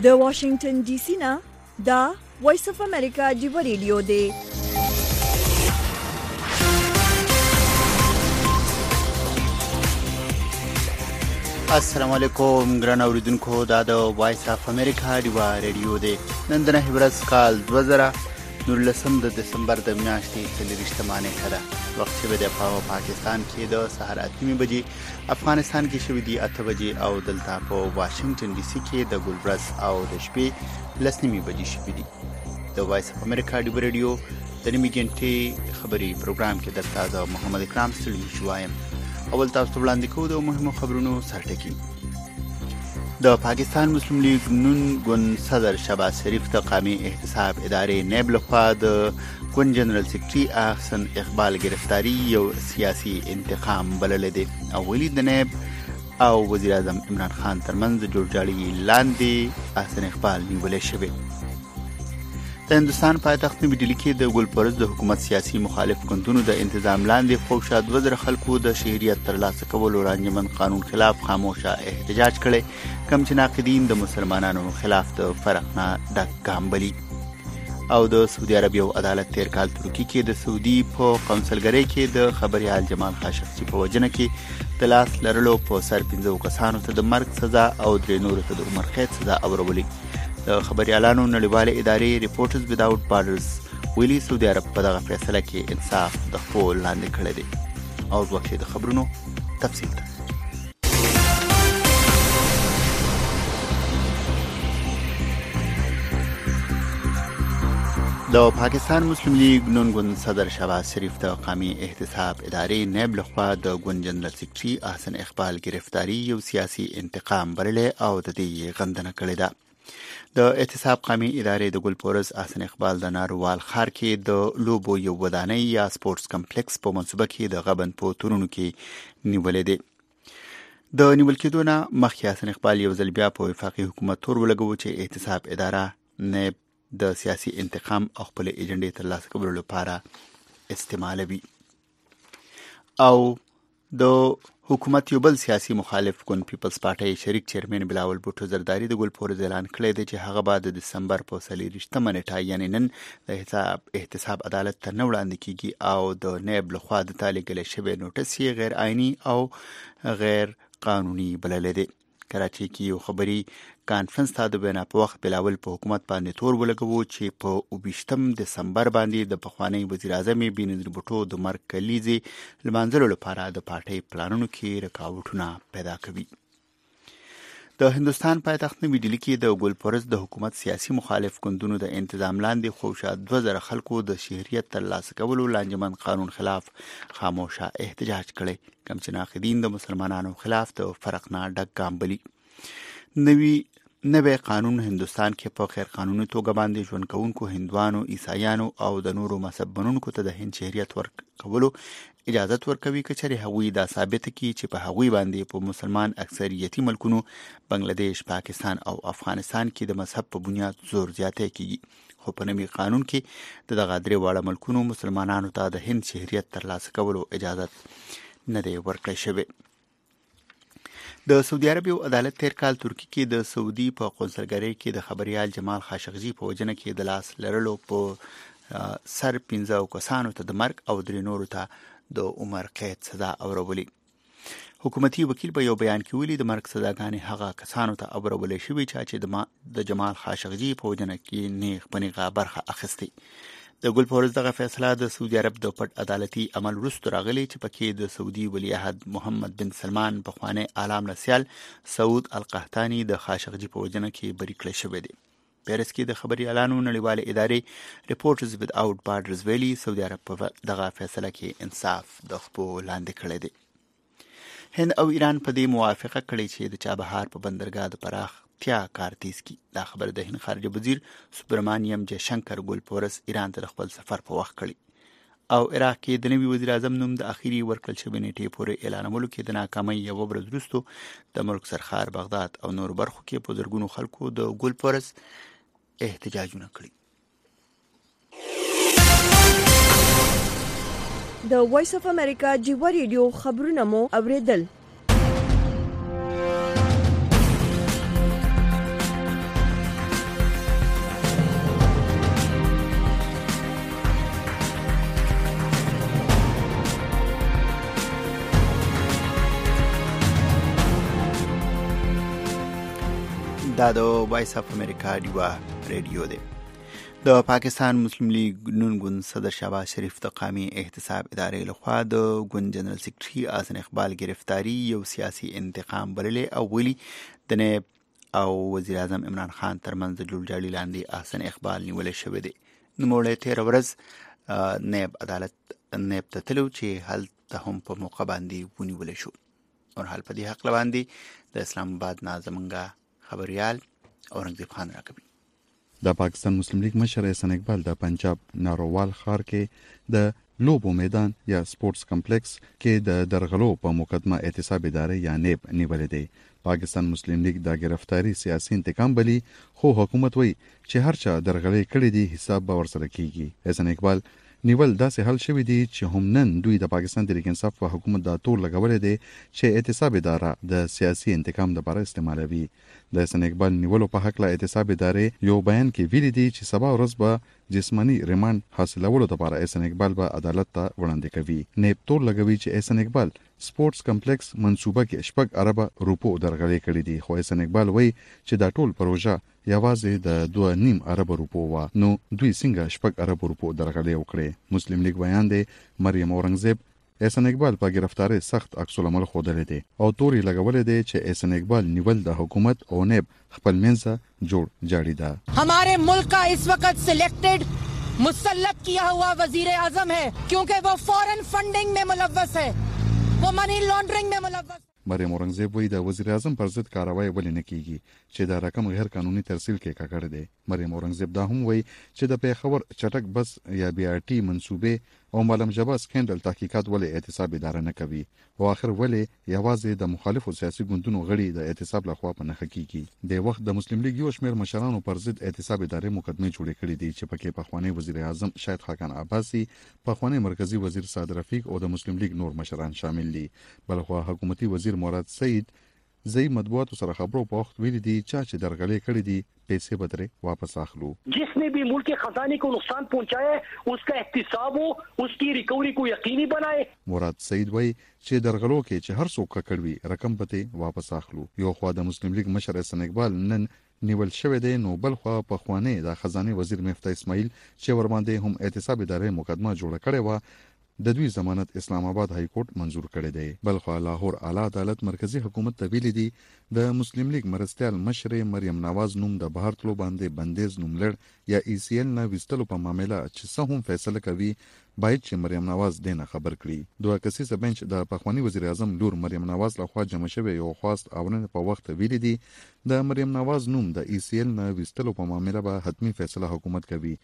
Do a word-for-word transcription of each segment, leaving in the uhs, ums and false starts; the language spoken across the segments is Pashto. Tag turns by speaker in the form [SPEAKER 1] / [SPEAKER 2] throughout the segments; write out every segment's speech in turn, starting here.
[SPEAKER 1] د واشنگټن ډي سي نه دا وایس اف امریکا ډیو ریډیو دی.
[SPEAKER 2] السلام علیکم ګران اوریدونکو، دا د وایس اف امریکا ډیو ریډیو دی. نن د نه ورځ کال دوه زره نولسم د دسمبر د میاشتې څلورویشتمه نیټه ده. وخت چې د پاکستان کې د سهار اته بجې، افغانستان کې شوي دي اته بجې او دلته په واشنگټن ډي سي کې د ګلبرس او د شپې لس نیمې بجې شوي دي. د وایس اف امریکا ډیو ریډیو د نیمې ګنټې خبري پروګرام کې درته د محمد اکرام سلیم شوایم. اول تاسو ته وړاندې کوو د مهمو خبرونو سرټکی. د پاکستان مسلم لیگ نون ګوند صدر شهباز شریف د قومي احتساب ادارې نیب لخوا د ګوند جنرال سیکرټري احسن اقبال گرفتاری یو سیاسي انتقام بللی دی. او ویلي د نیب او وزیر اعظم عمران خان ترمنځ د جوړجاړي لاندې احسن اقبال نیولې شوی. د هندوستان پایتخت نوي ډیلي کې د ګلپرز د حکومت سیاسي مخالف ګوندونو د انتظام لاندې خوشا دوه زره خلکو د شهریت ترلاسه کولو وړاندې قانون خلاف خاموشه احتجاج کړي، کوم چې ناقدین د مسلمانانو خلاف د فرق نه ډک ګام بلي. او د سعودي عربیه عدالت تیر کال ترکی کې د سعودي په قونسلګرۍ کې د خبريال جمال خاشقجي په وجنه کې د لاس لرلو په سر پنځه کسانو ته د مرګ سزا او درې نورو ته د عمر قید سزا اورولې. د خبريالانو نړیواله ادارې ریپورټرز وداوټ بارډرز ویلي سعودي عرب په دغه فیصله کې انصاف د خپل لاندې کړی دی. او وخت د خبرونو تفصیل ده. د پاکستان مسلم لیگ نون ګوند صدر شهباز شریف د قومي احتساب ادارې نیب لخوا د ګوند جنرال سیکرټري احسن اقبال گرفتاری یو سیاسي انتقام بللی او د دې غندنه کړې ده. د احتساب قومي ادارې د ګلپورز احسن اقبال د ناروال خار کې د لوبو یو ودانۍ یا سپورتس کمپلیکس په منصوبه کې د غبن په تورونو کې نیولې دي. د نیول کېدو نه مخکې احسن اقبال یو ځل بیا په وفاقي حکومت تور ولګو چې احتساب اداره نیب د سیاسي انتقام او خپل ایجنډې ترلاسه کولو لپاره استعمالوي. او د حکومت یو بل سیاسي مخالف ګوند پیپلز پارټي شریک چیرمن بلاول بوټو زرداری د ګلپورز اعلان کړی دی چې هغه بعد د دسمبر په څلورویشتمه نیټه یعنی نن د حساب احتساب عدالت ته نه وړاندې کیږي او د نیب لخوا د تالیګل شوی نوټس یې غیر آئینی او غیر قانوني بللی دی. کراچي کې یو خبري کانفرنس ته د بنا په وخت بلاول په حکومت باندې تور ولګوو چې په اوبشتم دسمبر باندې د پخوانی وزیر اعظم بینظیر بوټو د مرګ کلیزي لمانځلو لپاره د پارټي پلانونو کې رکاوټونه پیدا کوي. د هندوستان پایتخت نوي ډیلي کې د ګلپرز د حکومت سیاسي مخالف ګوندونو د انتظام لاندې خوشا دوه زره خلکو د شهریت ترلاسه کولو لانجمن قانون خلاف خاموشه احتجاج کړي، کوم چې ناقدین د مسلمانانو خلاف د فرق نه ډک ګام بلي. نوی نوی قانون هندوستان کې په غیر قانوني توګه باندې ژوند کوونکو هندوانو، عیسایانو او د نورو مذهب منونکو ته د هند شهریت ورکولو اجازه ورکوي که چېرې هغوی دا ثابت کړي چې په هغوی باندې په مسلمان اکثریتي ملکونو بنگلاديش، پاکستان او افغانستان کې د مذهب په بنیاد زور زیاتی کیږي. خو په نوي قانون کې د دغه درې واړه ملکونو مسلمانانو ته د هند شهریت ترلاسه کولو اجازه نه دی ورکړی شوی. د سعودي عربیه عدالت تیر کال ترکی کې د سعودي په قونسلګرۍ کې د خبريال جمال خاشقجي په وجنه کې د لاس لرلو په سر پنځه کسانو ته د مرګ او درې نورو ته د عمر قید سزا اورولې. حکومتي وکیل په یو بیان کې ویلي د مرګ سزاګانې هغه کسانو ته اورولې شوې چې د جمال خاشقجي په وجنه کې نیغ پنیغه برخه اخیستي. د ګلپورز دغه فیصله د سعودي عرب د پټ عدالتي عمل وروسته راغلی چې پکې د سعودي ولیعهد محمد بن سلمان پخوانی اعلام رسیال سعود القحطاني د خاشقجي په وجنه کې بری کړی شوی دی. پیرس کې د خبريالانو نړیواله ادارې ریپورټرز وداوټ بارډرز ویلي سعودي عرب په دغه فیصله کې انصاف د خپل لاندې کړی دی. هند او ایران په دې موافقه کړې چې د چابهار په بندرګاه د پراخ تیا کار تیز کی. دا خبر د هند خارجه وزیر سبرمانیم جه شنکر ګلپورز ایران ته خپل سفر په وخت کړی او عراق کې د نوي وزیر اعظم نوم د اخیری ورکل شوی نیټې پورې اعلانولو کې د ناکامۍ یو ورځ وروسته د ملک سرخار بغداد او نور برخو کې په زرګونو خلکو د ګلپورز احتجاجونه کړي.
[SPEAKER 1] د وایس اف امریکا ډیو ریډیو خبرونه مو اوریدل.
[SPEAKER 2] دا د وایس اف امریکا ډیوا ریډیو دی. د پاکستان مسلم لیگ نون ګوند صدر شهباز شریف د قومي احتساب ادارې لخوا د ګوند جنرال سیکرټري احسن اقبال گرفتاری یو سیاسي انتقام بللې او ویلي د نیب او وزیر اعظم عمران خان ترمنځ د جوړجاړي لاندې احسن اقبال نیول شوی دی. نوموړی تېره ورځ نیب عدالت نیب ته تلو چې هلته هم په موقع باندې ونیول شو. اور حال په دې حق باندې د اسلام آباد نه زمونږ خبريال اورنګزیب خان راکوي.
[SPEAKER 3] د پاکستان مسلم لیگ مشر احسن اقبال د پنجاب نارووال ښار کې د لوبو میدان یا سپورتس کمپلیکس کې د درغلو په مقدمه احتساب ادارې یا نیب نیولې دی. پاکستان مسلم لیگ د گرفتاری سیاسي انتقام بلی خو حکومت وی چې هر چا درغلې کړې دي حساب به ورسره کیږي. احسن اقبال نیول داسې حل شوی دی چې هم نن دوی د پاکستان تحریک انصاف په حکومت دا تور لګولې دی چې احتساب اداره د سیاسي انتقام لپاره استعمالوي. د احسن اقبال نیولو په حق له احتساب ادارې یو بیان کې ویلي دي چې سبا ورځ به جسمانی ریماند حاصلولو لپاره احسن اقبال به عدالت ته وړاندې کوي. نیب تور لګوي چې احسن اقبال سپورتس کمپلیکس منصوبه کې شپږ اربه روپو درغلې کړې دي، خو احسن اقبال وایي چې دا ټول پروژه یوازې د دوه نیم ارب روپو وا، نو دوی څنګه شپږ ارب روپو درغلې وکړي. مسلم لیگ بیان دی مریم اورنګزیب احسن اقبال په گرفتاری سخت عکس العمل ښودلی دی او توري لګولې دی چې احسن اقبال نیول د حکومت او نیب خپل منځه جوړ جاړي ده.
[SPEAKER 4] हमारे मुल्क का इस वक्त सिलेक्टेड मुसल्लत किया हुआ वजीर आजम है क्योंकि वो फॉरेन फंडिंग में मुलव्वस है, वो मनी लॉन्ड्रिंग में मुलव्वस.
[SPEAKER 3] مریم اورنګزیب وایي د وزیر اعظم پر ضد کاروایی ولې نه کیږي چې دا رقم غیر قانوني ترسیل کې کاکړ دی. مریم اورنګزیب دا هم وایي چې د پیښور چټک بس یا بي آر ټي منصوبې او معلم جبا سکندل تحقیقات ولې احتساب اداره نه کوي او اخر ولې یوازې د مخالفو سیاسي ګوندونو غړي د احتساب لخوا په نخښه کیږي. د وخت د مسلم لیگ یو شمېر مشرانو پر ضد احتساب ادارې مقدمې جوړې کړې دي چې پکې پخوانی وزیر اعظم شاهد خاقان عباسي، پخوانی مرکزی وزیر سعد رفیق او د مسلم لیگ نور مشران شامل دي. بلخوا حکومتي وزیر مراد سعید زئی مطبوعاتو سره خبرو په وخت ویلي دي چې درغلې کړې دي پیسې بدرې واپس اخلو.
[SPEAKER 5] जिसने भी मुल्क के खजाने को नुकसान पहुंचाया है उसका एहतिसाब हो, उसकी रिकवरी को यकीनी बनाए.
[SPEAKER 3] مراد سعید وایي چې درغلو کې چې هر څوک کړوي رقم به واپس اخلو. یو خوا د مسلم لیگ مشر احسن اقبال نن نیول شوی دی، نو بل خوا په خوانه د خزانه وزیر مفتاح اسماعیل چې ورباندې هم احتساب ادارې مقدمه جوړه کړې و د دوی ضمانت اسلام آباد های کورټ منظور کړی دی. بلخوا لاهور اعلی عدالت مرکزی حکومت ته ویلي دي د مسلم لیگ مرستیال مشر مریم نواز نوم د بهر تلو باندې بندیز نوملړ یا ای سی ال نه وستلو په معاملې چې څه هم فیصله کوي باید چې مریم نواز دینه خبر کړي. دوه کسیزه بنچ د پخوانی وزیر اعظم لور مریم نواز لخوا جمع شوی یو خواست اورنه په وخت ویلي دي د مریم نواز نوم د ای سی ال نه وستلو په معاملې به حتمی فیصله حکومت کوي.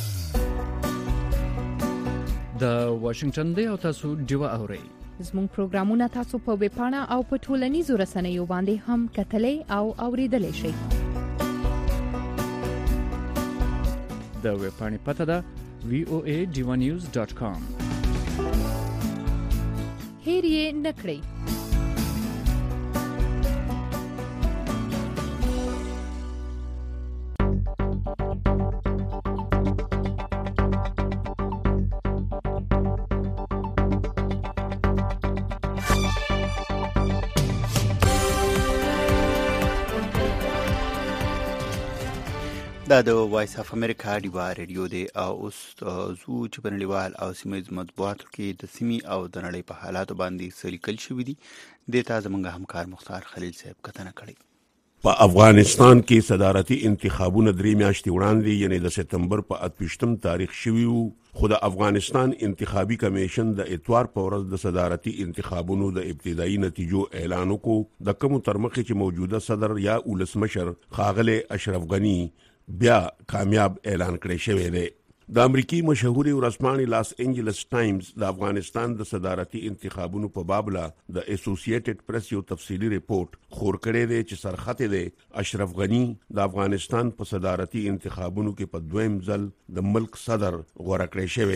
[SPEAKER 6] د واشنگټن دی او تاسو ډیوا اورئ.
[SPEAKER 7] زموږ پروګرامونه تاسو په ویب پاڼه او په ټولنیزو رسنیو باندې هم کتلای او اوریدلای شئ.
[SPEAKER 6] د ویب پاڼې پته ده وی او ای ډیوا نیوز ډاٹ کام.
[SPEAKER 7] هیر یې نکړئ.
[SPEAKER 2] دا د وایس اف امریکا ډیوا ریډیو دی او اوس زو چې په نړیوال او سیمه‌ییز مطبوعاتو کې د سیمې او د نړۍ په حالاتو باندې څه لیکل شوي دي دې ته زموږ همکار مختار خلیل صاحب کتنه کړې.
[SPEAKER 8] په افغانستان کې صدارتي انتخابونه درې میاشتې وړاندې یعنی د سپتمبر په اتلسم تاریخ شوي وو، خو د افغانستان انتخابي کمیشن د اتوار په ورځ د صدارتي انتخابونو د ابتدایي نتیجو اعلان وکړو. د کوم ترمخې چې موجوده صدر یا ولسمشر ښاغلی اشرف غنی بیا کامیاب اعلان کړی شوی دی. د امریکای مشهوري ورځپاڼې لاس انجلس ټایمز د افغانستان د صدارتي انتخابونو په بابله د اسوسییټډ پریس یو تفصیلي ریپورت خور کړی دی چې سرخطې دی اشرف غنی د افغانستان په صدارتي انتخابونو کې په دویم ځل د ملک صدر غوړه کړی شوی دی.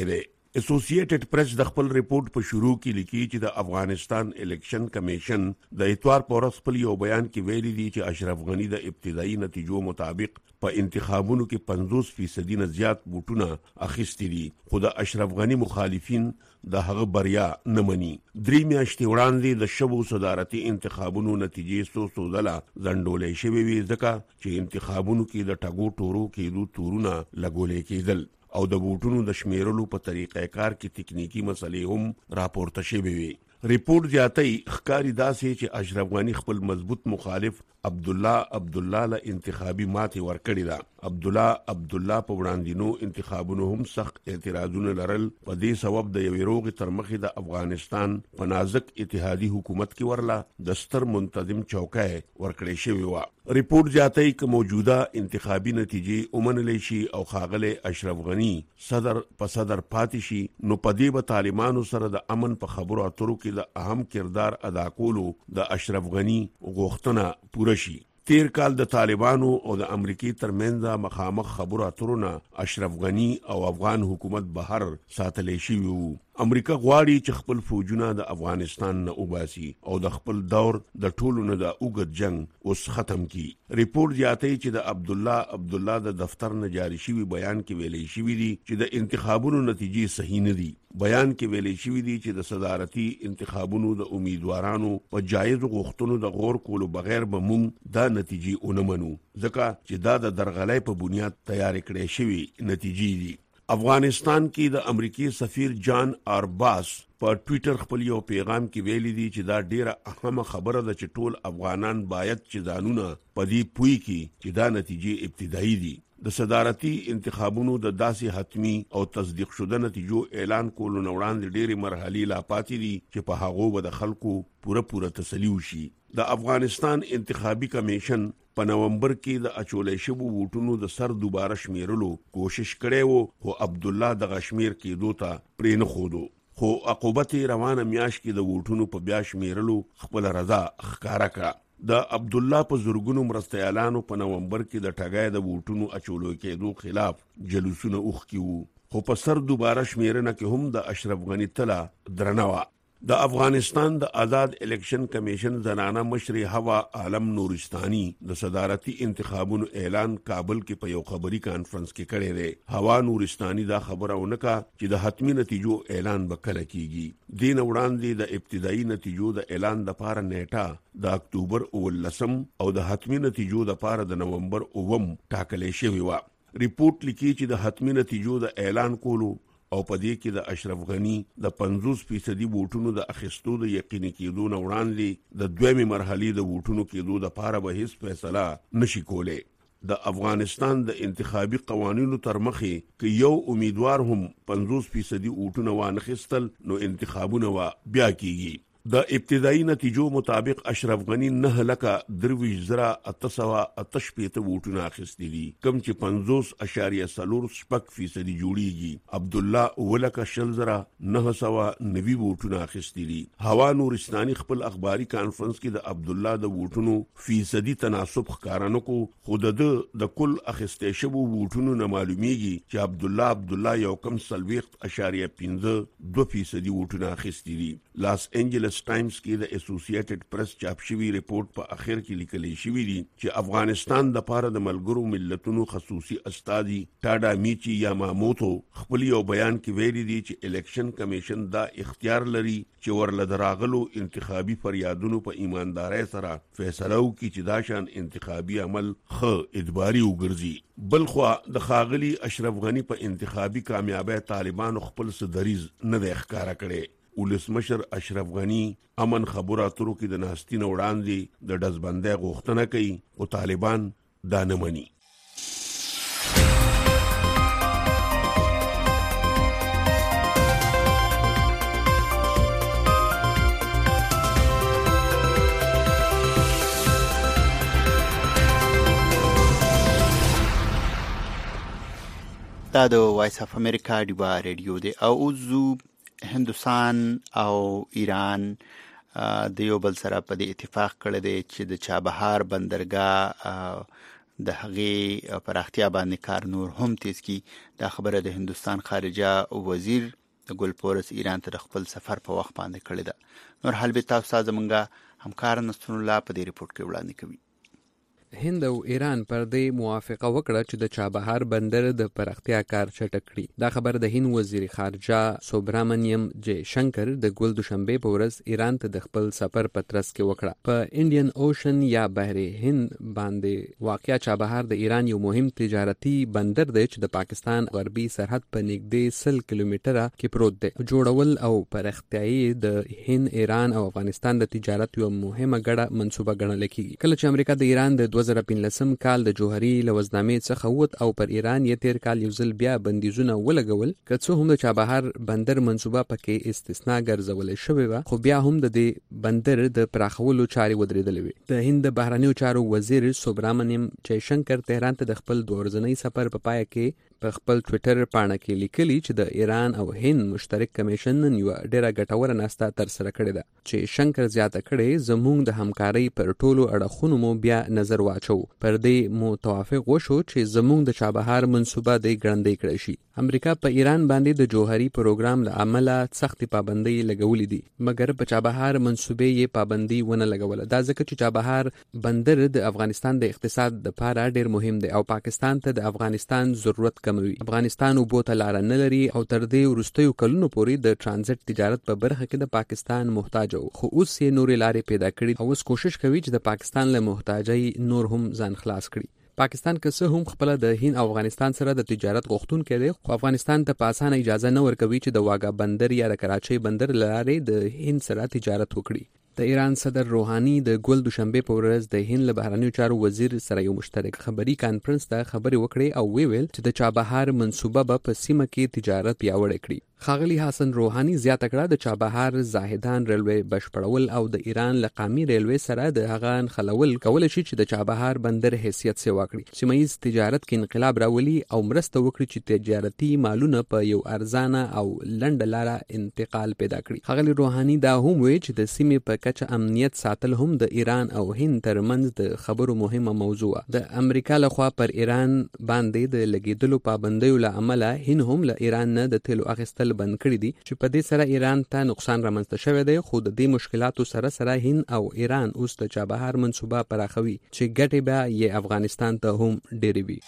[SPEAKER 8] اسوسییټډ پریس د خپل ریپورت په شروع کې لیکي چې د افغانستان الیکشن کمیشن د اتوار په ورځ خپل یو بیان کې ویلي دي چې اشرف غنی د ابتدایي نتیجو مطابق په انتخابونو کې پنځوس فیصدي نه زیات ووټونه اخیستي دي، خو د اشرف غنی مخالفین د هغه بریا نه مني. درې میاشتې وړاندې د شوو صدارتي انتخابونو نتیجې څو څو ځله ځنډولې شوې وې ځکه چې انتخابونو کې د ټاګو ټورو کېدو تورونه لګولې کېدل او د ووټونو د شمیرلو په طریقې کار کې تکنیکی مسلې هم راپورته شوې وي. ریپورت زیاتې ښکاری داسې چې اشرف غنی خپل مضبوط مخالف عبد الله عبد الله له انتخابي ماتې ورکړې ده. عبد الله عبد الله په وړاندینو انتخابونو هم سخت اعتراضونه لرل، په دې سبب د یوې روغې تر مخې د افغانستان په نازک اتحادي حکومت کې ورله د ستر منتظم چوکۍ ورکړې شوې وه. ریپورت زیاتې چې موجوده انتخابي نتیجې ومنلې شي او ښاغلی اشرف غنی صدر په صدر پاتې شي، نو په دې به طالبانو سره د امن په خبرو اترو کې د اهم کردار ادا کولو د اشرف غنی غوښتنه پوره شي. تیر کال د طالبانو او د امریکای ترمنځ مخامخ خبرو اترو نه اشرف غنی او افغان حکومت بهر ساتلې شوی وو. امریکا غواړي چې خپل فوجونه د افغانستان نه وباسي او د خپل دور د ټولو نه د اوږد جنگ اوس ختم کړي. ریپورت زیاتوي چې د عبد الله عبد الله د دفتر نه جاری شوی بیان کې ویلي شوی دی چې د انتخابونو نتیجې صحیح نه دي. بیان کې ویلي شوی دی چې د صدارتي انتخابونو د امیدوارانو په جایز غوښتنو د غور کولو بغیر به موږ دا نتیجې ونه منو ځکه چې دا د درغلۍ په بنیاد تیار کړې شوی نتیجې دي. افغانستان کې د امریکای سفیر جان ارباس په ټوئیټر خپل یو پیغام کې ویلي دي چې دا ډیره اهمه خبره ده چې ټول افغانان باید چې ځانونه په دې پوي کې چې دا نتیجې ابتدایي دي. د صدارتي انتخابونو د داسې حتمی او تصدیق شوه نتیجو اعلان کولو نه وړاندې ډېرې مرحلې لا پاتې دي چې په هغو به د خلکو پوره پوره تسلی وشي. د افغانستان انتخابي کمیشن په نومبر کې د اچولې شوو ووټونو د سر دوباره شمیرلو کوشش کړی وو، خو عبد الله د غشمیر کېدو ته پرې نه ښودو، خو عقوبت روانه میاشت کې د ووټونو په بیا شمیرلو خپل رضا ښکاره کړه. د عبد الله په زورګونو مرستیالانو په نومبر کې د ټاګای د ووټونو اچولو کېدو خلاف جلوسونه اوښکي وو، خو په سر دوباره شمیرنه کې هم د اشرف غنی تله درنه وه. د افغانستان د آزاد الیکشن کمیشن زنانه مشري هوا عالم نورستاني د صدارتي انتخابونو اعلان کابل کې په یو خبري کانفرنس کې کړی دی. هوا نورستاني دا خبره ونکړه چې د حتمی نتیجو اعلان به کله کیږي. دین وړاندې د ابتدایي نتیجو د اعلان لپاره نیټه د اکتوبر اولسم او د حتمی نتیجو لپاره د نومبر اوم ټاکلې شوې وه. ریپورت لیکي چې د حتمی نتیجو د اعلان کولو او په دې کې د اشرف غنی د پنځوس فیصدي ووټونو د اخیستو د یقیني کېدو نه وړاندې د دویمې مرحلې د ووټونو کېدو لپاره به هیڅ فیصله نشي کولی. د افغانستان د انتخابي قوانینو تر مخې که یو امیدوار هم پنځوس فیصدي ووټونه وانخیستل نو انتخابونه وا بیا کیږي. د ابتدایي نتیجو مطابق اشرف غنی نه لکه درویش زره اته سوه اته شپېته ووټونه اخیستي دي، کم چې پنځوس اشاریه څلور شپږ فیصدي جوړیږي. عبد الله اوه لکه شل زره نه سوه نوي ووټونه اخیستي دي. هوا نورستاني خپل اخباري کانفرنس کې د عبد الله د ووټونو فیصدي تناسب ښکاره نه کړو، خو د د کل اخیستې شوو ووټونو نه معلومیږي چې عبد الله عبد الله یو کم څلوېښت اشاریه پنځه دوه فیصدي ووټونه اخیستي دي. لاس انجلس ټایمز کې د اسوسییټډ پریس چاپ شوی ریپورت په اخر کې لیکل شوی دی چې افغانستان د پاره د ملګرو ملتونو خصوصي استازي ټاډا میچی یاماموتو خپل یو بیان کې ویلي دی چې الیکشن کمیشن دا اختیار لري چې ورله دراغلو انتخابي فریادونو په ایماندارۍ سره فیصله وکړي چې دا شان انتخابي عمل خ ادباري وګرځي. بلخوا د خاغلی اشرف غنی په انتخابي کامیابی طالبانو خپل صدریز نه دی ښکاره کړی. ولسمشر اشرف غنی امن خبرو اترو کې د ناستین وړاندې د ډزبندۍ غوښتنه کوي او طالبان دا نه مني.
[SPEAKER 2] دا د وایس اف امریکا ډیوا ریډیو دی او اوزو هندوستان او ایران د یو بل سره په دې اتفاق کړی دی چې د چابهار بندرګاه د هغې پراختیا باندې کار نور هم تیز کی. دا خبره د هندوستان خارجه وزیر د ګلپورس ایران ته د خپل سفر په وخت باندې کړې ده. نور حال به تاسو زمونږ همکار نصر الله په دې ریپورت کې وړاندې کوي.
[SPEAKER 9] هند او ایران پر دې موافقه وکړه چې د چابهار بندر د پراختیا کار چټک کړي. دا خبر د هند وزیر خارجه سوبرامنیم جے شنکر د ګل دوشنبه په ورځ ایران ته د خپل سفر په ترڅ کې وکړه. په انډین اوشن یا بحر هند باندې واقع چابهار د ایران یو مهم تجارتي بندر دی چې د پاکستان غربي سرحد په نږدې سل کیلومتره کې پروت دی. جوړول او پراختیايي د هند، ایران او افغانستان د تجارت یو مهمه ګډه منصوبه ګڼل کېږي. کله چې امریکا د ایران د دوه زره پنځلسم کال د جوهري لوزنامې څخه ووت او پر ایران یې تیر کال یو ځل بیا بندیزونه ولګول، که څه هم د چابهار بندر منصوبه پکې استثناء ګرځولې شوې وه، خو بیا هم د دې بندر د پراخولو چارې ودرېدلې وې. د هند د بهرنیو چارو وزیر سوبرامنیم جے شنکر تهران ته د خپل دوه ورځنی سفر په پای کې په خپل ټویټر پاڼه کې لیکلي چې د ایران او هند مشترک کمیشن نن یو ډېره ګټوره ناسته ترسره کړې ده چې شنکر زیاته کړې زموږ د همکارۍ پر ټولو اړخونو مو بیا نظر واچو. پر دې مو توافق وشو چې زموږ د چابهار منصوبه د ګړندۍ کړی شي. امریکا په ایران باندې د جوهري پروګرام له امله سخت پابندۍ لګولې دي، مګر په چابهار منصوبې یې پابندۍ ونه لګوله. دا ځکه چې چابهار بندر د افغانستان د اقتصاد لپاره ډېر مهم دی او پاکستان ته د افغانستان ضرورت کموي. افغانستان اوبو ته لاره نه لري او تر دې وروستیو کلونو پورې د ترانزیت تجارت په برخه کې د پاکستان محتاج و، خو اوس یې نورې لارې پیدا کړي او اوس کوشش کوي چې د پاکستان له محتاجۍ نور هم ځان خلاص کړي. پاکستان که څه هم خپل د هند او افغانستان سره د تجارت غوښتونکی دی، خو افغانستان ته په اسانه اجازه نه ورکوي چې د واګا بندر یا د کراچۍ بندر له لارې د هند سره تجارت وکړي. د ایران صدر روحانی د ګل دوشنبه په ورځ د هند له بهرنیو چارو وزیر سره یو مشترک خبري کانفرنس ته خبرې وکړې او ویل چې د چابهار منصوبه به په سیمه کې تجارت پیاوړی کړي. ښاغلي حسن روحانی زیاته کړه د چابهار زاهدان ریلوی بشپړول او د ایران له قامي ریلوی سره د هغه نښلول کولی شي چې د چابهار بندر حیثیت سیوا کړي، سیمه ییز تجارت کې انقلاب راولي او مرسته وکړي چې تجارتي مالونه په یو ارزانه او لنډه لاره انتقال پیدا کړي. ښاغلي روحانی دا هم وایي چې د سیمې په کچه امنیت ساتل هم د ایران او هند ترمنځ د خبرو مهمه موضوع ده. د امریکا لخوا پر ایران باندې د لګیدلو پابندیو له امله هند هم له ایران نه د تیلو اخیستل بند کړی دي چې په دې سره ایران ته نقصان رامنځته شوی دی. خو د دې مشکلاتو سره سره هند او ایران اوس د چابهار منصوبه پراخوي چې ګټې به یې افغانستان ته هم ډېرې وي.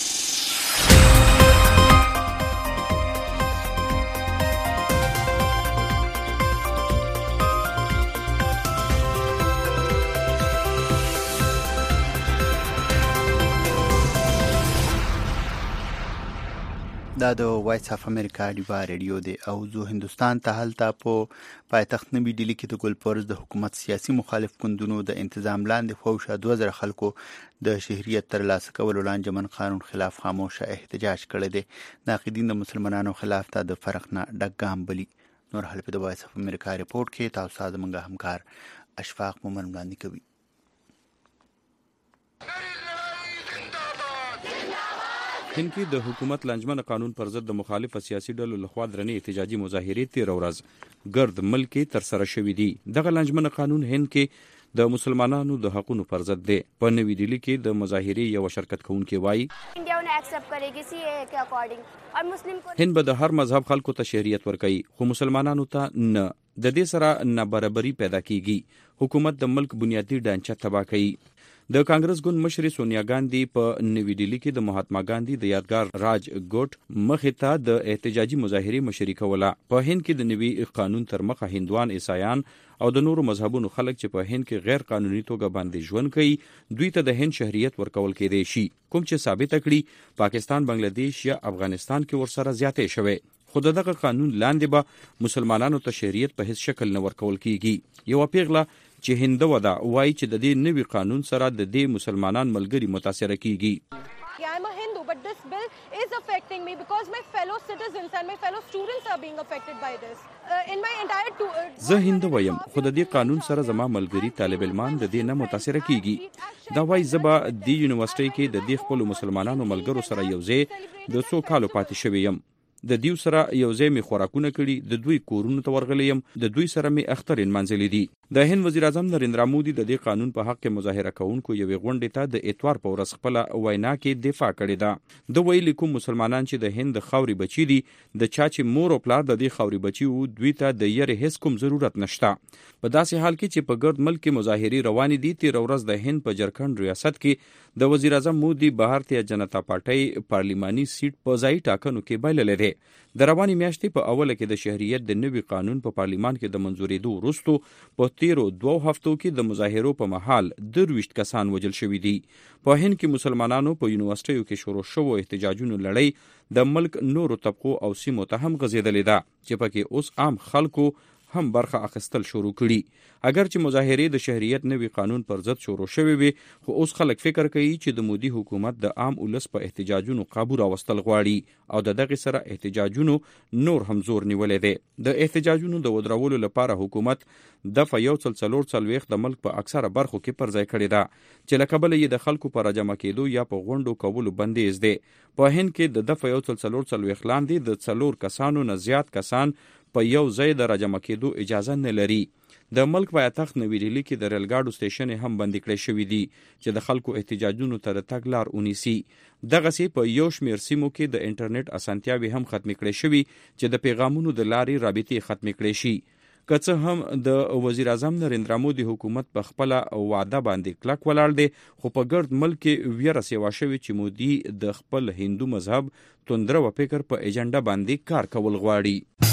[SPEAKER 2] دا د وایس اف امریکا ډیوا ریډیو دی او زه هندستان ته هلته په پایتخت نوی ډیلی کې د ګلپورس د حکومت سیاسي مخالف ګوندونو د انتظام لاندې فوشه دوه زره خلکو د شهریت ترلاسه کولو لانجمن قانون خلاف خاموشه احتجاج کړی دی. ناقدین د مسلمانانو خلاف ته د فرق نه ډک ګام بلی. نور حال په د وایس اف امریکا ریپورت کې تاسو ته زموږ همکار اشفاق مومن وړاندې کوي.
[SPEAKER 10] هند کې د حکومت لانجمن قانون پر ضد د مخالف سیاسي ډلو لخوا درنې احتجاجي مظاهرې تیر ورځ ګرد ملک تر سره شوې دي. دغه لانجمن قانون هند کې د مسلمانانو د حقوقو پر ضد دی. په نوی ډیلی کې د مظاهرې یو شرکت کوونکی وایي هند به د هر مذهب خلکو ته شهریت ورکوي خو مسلمانانو ته نه. د دې سره نابرابري پیدا کیږي. حکومت د ملک بنیادی ډانچه تباه کوي. د کانګرس ګوند مشر سونیا ګاندی په نوی ډیلی کې د مهاتما ګاندی د یادګار راج ګوټ مخې ته د احتجاجي مظاهرې مشري کوله. په هند کې د نوی قانون تر مخه هندوان، عیسایان او د نورو مذهبونو خلک چې په هند کې غیر قانوني توګه باندې ژوند کوي دوی ته د هند شهریت ورکول کېدای شي، کوم چې ثابت کړي پاکستان، بنگلاديش یا افغانستان کې ورسره زیاتې شوی. خو دغه قانون لاندې به مسلمانانو ته شهریت په هیڅ شکل نه ورکول کیږي. یو پیغله چې هندو ودا وایي چې د دې نوي قانون سره د دې مسلمانان ملګری متاثر کیږي.
[SPEAKER 11] I am a Hindu, but this bill is affecting me because my fellow citizens and my fellow students are being affected by this. Uh, in my entire two, uh,
[SPEAKER 10] زه هندو وایم خو د دې قانون سره زما ملګری طالب علمان د دې نه متاثر کیږي. دا وایي زبا د یونیورسيټي کې د دې خپل مسلمانانو ملګرو سره یوځای د څو کالو پاتې شوی یم. د دیو سره یو ځای می خوراکونه کړي، د دوی کورونو ته ورغلیم، د دوی سره می اخترین منځلې دي. د هند وزیر اعظم نریندرا مودي د دې قانون په حق کې مظاهره کوونکو یوې غونډې ته د اتوار په ورځ خپل وینا کې دفاع کړې ده. د ویلي کوم مسلمانان چې د هند خاوري بچي دي، د چا چې مور او پلار د دې خاوري بچي وو، دوی ته د یری هیڅ کوم ضرورت نشته. په داسې حال کې چې په ګرد ملک کې مظاهرې روانې دي، تیر ورځ د هند په جرکند ریاست کې د وزیر اعظم مودي بھارتیہ جنتا پارټۍ پارلیماني سیټ په ځای ټاکنو کې بایللې ده. د روانې میاشتې په اوله کې د شهریت د نوي قانون په پارلیمان کې د منځورېدو وروسته په تیرو دوو هفتو کې د مظاهرو په مهال درویشت کسان وژل شوي دي. په هند کې مسلمانانو په یونیورسيټیو کې شروع شوو احتجاجونو لړۍ د ملک نورو طبقو او سیمو ته هم غځېدلې ده، چې پکې اوس عام خلکو هم برخه اخیستل شروع کړي. اگر چې مظاهرې د شهریت نوي قانون پر ضد شروع شوې وي، خو اوس خلک فکر کوي چې د مودي حکومت د عام ولس په احتجاجونو قابو راوستل غواړي او د دغه سره احتجاجونو نور هم زور نیولې دي. د احتجاجونو د ودرولو لپاره حکومت دفعه یو څل څلور څلوېښت د ملک په اکثره برخو کې پر ځای کړې ده، چې له کبله یې د خلکو په راجمع کېدو یا په غونډو کولو بندیز دی. په هند کې د دفعه یو څل څلور څلوېښت لاندې د څلور کسانو نه زیات کسان په یو ځای د راجمع کېدو اجازه نه لري. د ملک پایتخت نوی ډیلی کې د ریل ګاډو سټیشن هم بندي کړی شوی دی چې د خلکو احتجاجونو ته د تګ لار ونیسي. دغسې په یو شمېر سیمو کې د انټرنیټ اسانتیاوې هم ختمې کړې شوي چې د پیغامونو د لارې رابطې ختمې کړې شي. که څه هم د وزیر اعظم نریندرا مودي حکومت په خپل وعده باندې کلک ولاړ دی، خو په ګرد ملک کې ویره سیوا شوې چې مودي د خپل هندو مذهب توندره و فکر په ایجنډا باندې کار کول غواړي.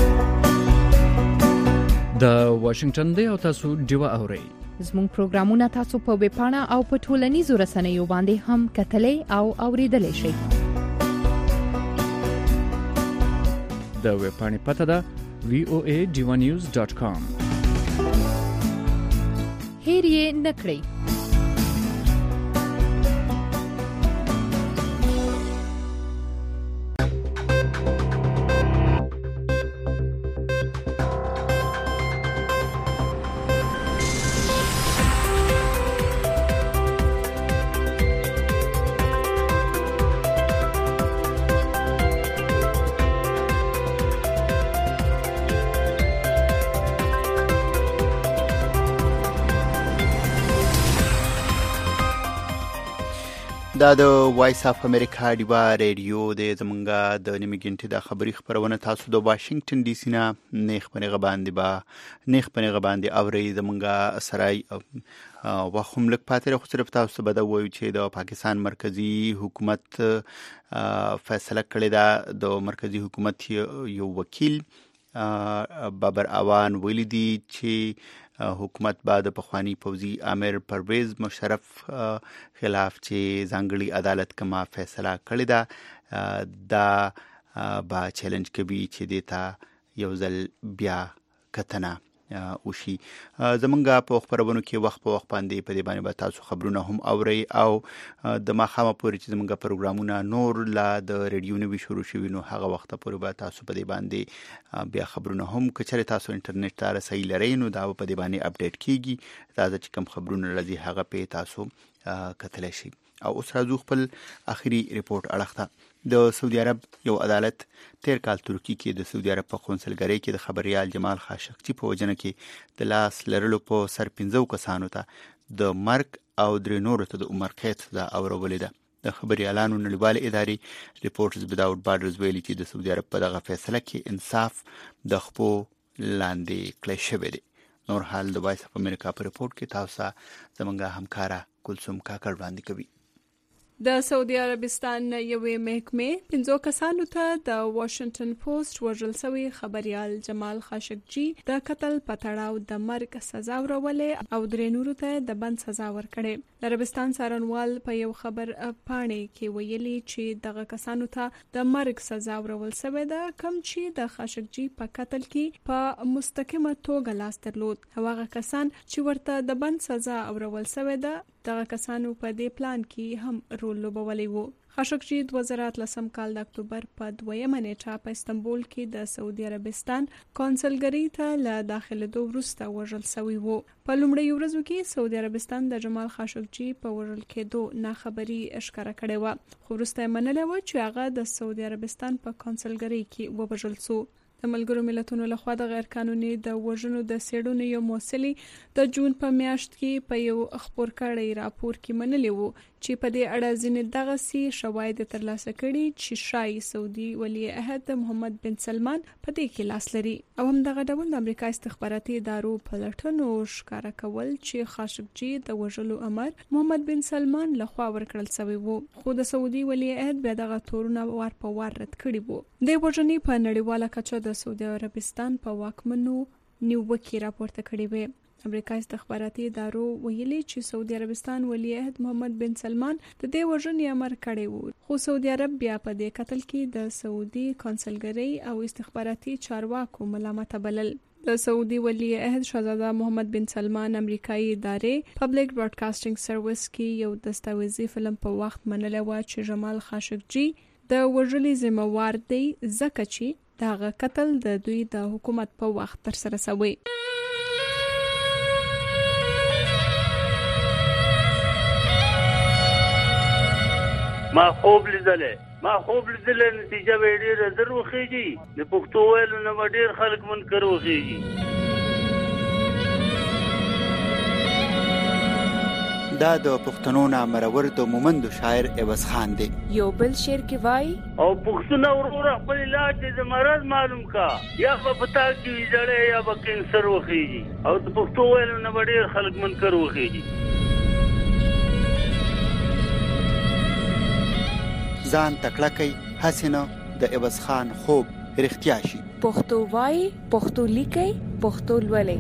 [SPEAKER 6] د واشنگټن دی او تاسو ډیوه اورئ.
[SPEAKER 7] زموږ پروګرامونه تاسو په ویب پاڼه او په ټولنیزو رسنیو باندې هم کتلای او اوریدلای شئ.
[SPEAKER 6] د ویب پاڼې پته ده وی او ای ډیوه نیوز ډاٹ کام.
[SPEAKER 7] هیر یې نکړئ.
[SPEAKER 2] دا د وایس اف امریکا ډیوا ریډیو د زمونږه د نیمه ګنټې د خبري خبرونه تاسو د واشنگټن ډي سي نه نیخ پنغه باندې با نیخ پنغه باندې اوري زمونږه سرای واخوم لک پاتره خو صرف تاسو بده وایو چې د پاکستان مرکزی حکومت فیصله کړې ده. د مرکزی حکومت یو وکیل بابر اوان ویلي دی چې حکومت بعد پخوانی پوزی امیر پرویز مشرف خلاف چې ځانګړي عدالت کما فیصله کړې ده، دا با چیلنج کوي چې دیتا یو ځل بیا کتنه وشي. زمونږه په خبرونو کې وخت په وخت باندې په دې باندې به تاسو خبرونه هم اورئ او د ماخامه پورې چې زمونږه پروګرامونه نور لا د ریډیو نوي شروع شوي نو هغه وخت پورې به تاسو په دې باندې بیا خبرونه هم کچره تاسو انټرنیټ ته رسۍ لرئ نو دا په دې باندې اپډیټ کیږي. تازه چې کوم خبرونه راځي هغه په تاسو کتلی شي. او اوس راځو خپل اخري ریپورت اړخته. د سعودي عرب یو عدالت تیر کال ترکی کې د سعودي عرب په قونسلګرۍ کې د خبريال جمال خاشقجي په وجنه کې د لاس لرلو په سر پنځو کسانو ته د مرګ او درې نورو ته د عمر قید سزا اورولې ده. د خبريالانو نړیوالې ادارې ریپورټرز وداوت بارډرز ویلي چې د سعودي عرب په دغه فیصله کې انصاف د خپو لاندې کړی شوی دی. نور حال د وایس اف امریکا په ریپورت کې تاسو زمونږه همکارا کلثوم کاکړ وړاندې کوي.
[SPEAKER 12] د سعودي عربستان یوې محکمې پنځو کسانو ته د واشنگټن پوسټ وژل شوی خبريال جمال خاشقجي د قتل په تړاو د مرګ سزا ورولې او درې نورو ته د بند سزا ورکړې. د عربستان څارنوال په یو خبر پاڼې کې ویلي چې دغه کسانو ته د مرګ سزا ورول شوې ده، کوم چې د خاشقجي په قتل کې په مستقیمه توګه لاس درلود. هغه کسان چې ورته د بند سزا ورول شوې ده دغه کسانو په دې پلان کې هم رول لوبولی وو. خاشقجي دوه زره اتلسم کال د اکتوبر په دویمه نیټه په استنبول کې د سعودي عربستان قونسلګرۍ ته له داخلېدو وروسته وژل شوی وو. په لومړیو ورځو کې سعودي عربستان د جمال خاشقجي خاشقجي په وژل کېدو ناخبري ښکاره کړې وه، خو وروسته یې منلې وه چې هغه د سعودي عربستان په کونسلګرۍ کې ووژل شو. د ملګرو ملتونو لخوا د غیر قانوني د وژنو د څېړنو یو موسلي د جون په میاشت کې په یو خپور کړی راپور کې منلي وو چې په دې اړه ځینې دغسې شواهد ترلاسه کړي چې ښایي سعودي ولی عهد محمد بن سلمان په دې کې لاس لري. او همدغه ډول د امریکا استخباراتي ادارو پلټنو ښکاره کول چې خاشقجي د وژلو امر محمد بن سلمان لخوا ورکړل شوی وو، خو د سعودي ولی عهد بیا دغه تورونه وار په وار رد کړي وو. د وژنې په نړیواله کچه د سعودي عربستان په واکمنو نیوکې راپورته کړې وې. امریکا استخباراتي ادارو ویلي چې سعودي عربستان ولی عهد محمد بن سلمان د دې وژنې امر کړی وو، خو سعودي عرب بیا په دې قتل کې د سعودي کونسلګرۍ او استخباراتي چارواکو ملامته بلل. د سعودي ولی عهد شهزاده محمد بن سلمان امریکایي ادارې پبلک براډکاسټینګ سرویس کې یو دستاویزي فلم په وخت منلی و چې جمال خاشقجي د وژلې ذمہوار دی ځکه چې دغه قتل د دوی د حکومت په وخت ترسره شوی.
[SPEAKER 13] ما خوب لیدلې ما خوب لیدلې نتیجه به ډېره در وخیږي، د پښتو ویلو نه به ډېر خلک منکر وخیږي.
[SPEAKER 2] دا د پښتنو نامرور د مومندو شاعر عوض خان دی.
[SPEAKER 14] یو بل شعر کې وای
[SPEAKER 13] او پښتون ورور خپل علاج د مرض معلوم کا، یا په پتا کې جړې یا په کینسر وخیږي، او د پښتو ویلو نه به ډېر خلک منکر وخیږي.
[SPEAKER 2] ځان تکړه کوي هسې نه د عوض خان خوب رښتیا شي.
[SPEAKER 14] پښتو وای، پښتو لیکي، پښتو لولي.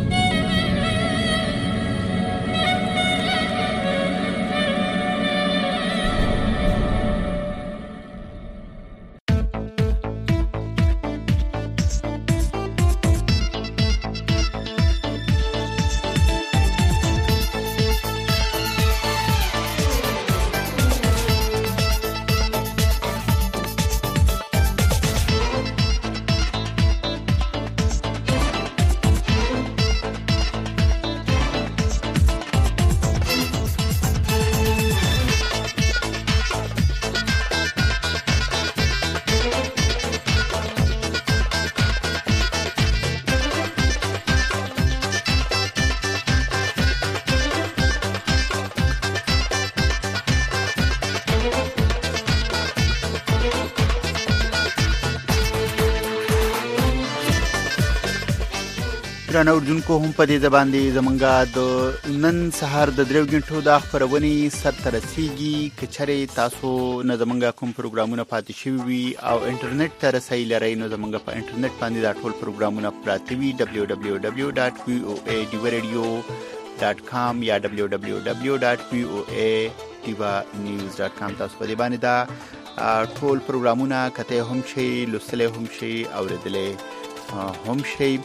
[SPEAKER 2] ګران اوردونکو، هم په دې زبان دی زمونږه د نن سهار د دریو غنټو د خبرونې سر ته رسیږي. که چېرې تاسو نه زمونږه کوم پروګرامونه پاتې شوي وي او انټرنیټ ته رسۍ لرئ، نو زمونږه په انټرنیټ باندې دا ټول پروګرامونه پراته وي. ډبلیو ډبلیو ډبلیو ډاټ وی او ای ډیوا ریډیو ډاټ کام یا ډبلیو ډبلیو ډبلیو ډاټ وی او ای ډیوا نیوز ډاټ کام. تاسو په دې باندې دا ټول پروګرامونه کته هم شي، لوستلی هم شي، اوریدلی هم شي.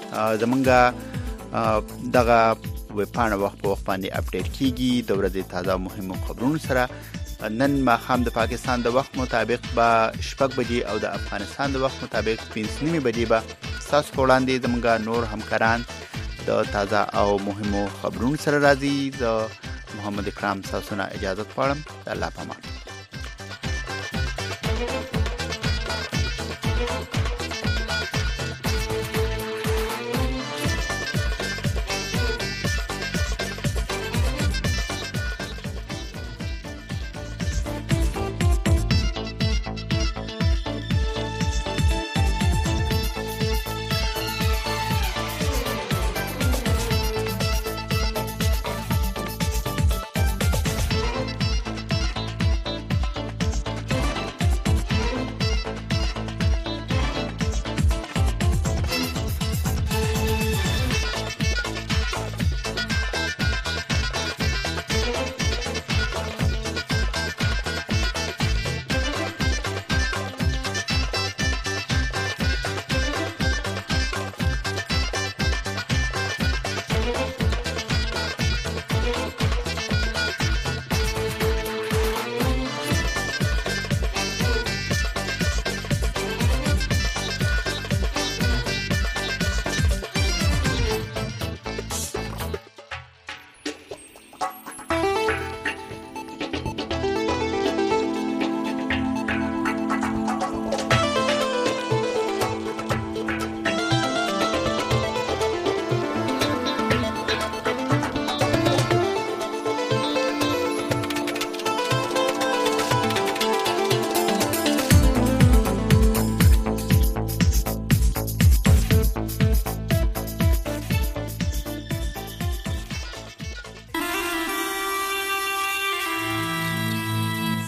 [SPEAKER 2] زمونږه دغه ویبپاڼه وخت په وخت باندې اپډیټ کیږي د ورځې تازه مهمو خبرونو سره. نن ماښام د پاکستان د وخت مطابق به شپږ بجې او د افغانستان د وخت مطابق پنځه نیمې بجې به ستاسو په وړاندې زمونږه نور همکاران د تازه او مهمو خبرونو سره راځي. د محمد اکرام تاسو نه اجازه غواړم. د الله په امان.